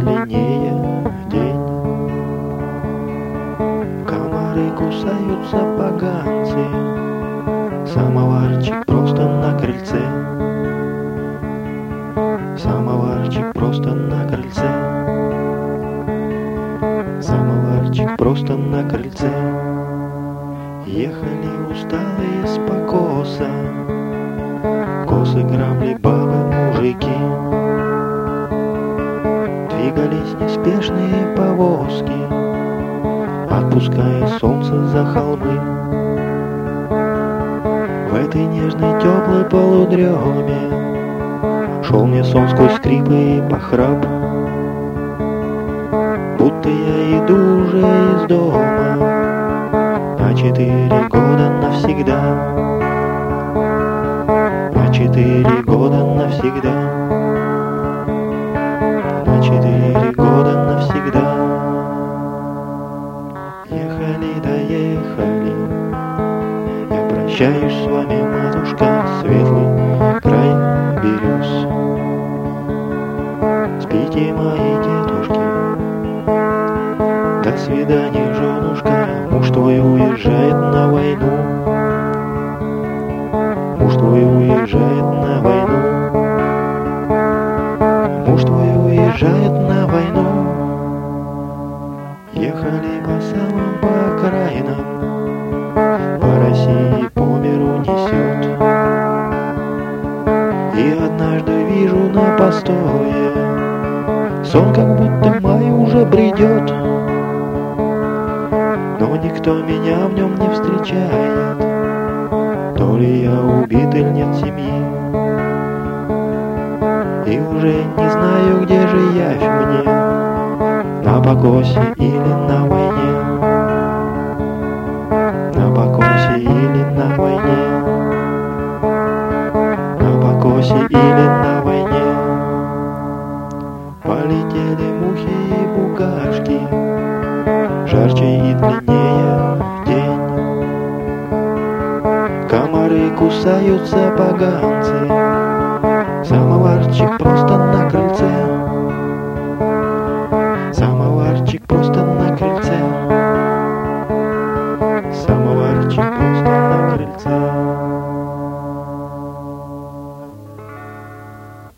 длиннее день. Комары кусаются поганцы, самоварчик просто на крыльце. Самоварчик просто на крыльце. Самоварчик просто на крыльце. Ехали усталые с покоса, косы, грабли, бабы, мужики. Двигались неспешные повозки, отпуская солнце за холмы. В этой нежной теплой полудреме шел мне сон сквозь скрипы и похрап, будто я иду уже из дома на 4 года навсегда. На 4 года навсегда. На 4 года навсегда. Ехали, доехали, я прощаюсь с вами, матушка, светлый край берез. Спите, мои дедушки, до свидания, женушка. Муж твой уезжает на войну. Муж твой уезжает на войну. Муж твой уезжает на войну. Ехали по самым по окраинам, по России по миру несет. И однажды вижу на постое сон, как будто май уже бредет. Но никто меня в нем не встречает, то ли я убит или нет семьи. И уже не знаю, где же явь мне, на покосе или на войне. На покосе или на войне. На покосе или на войне. Полетели мухи и букашки, жарче и длиннее день. Комары кусаются поганцы, самоварчик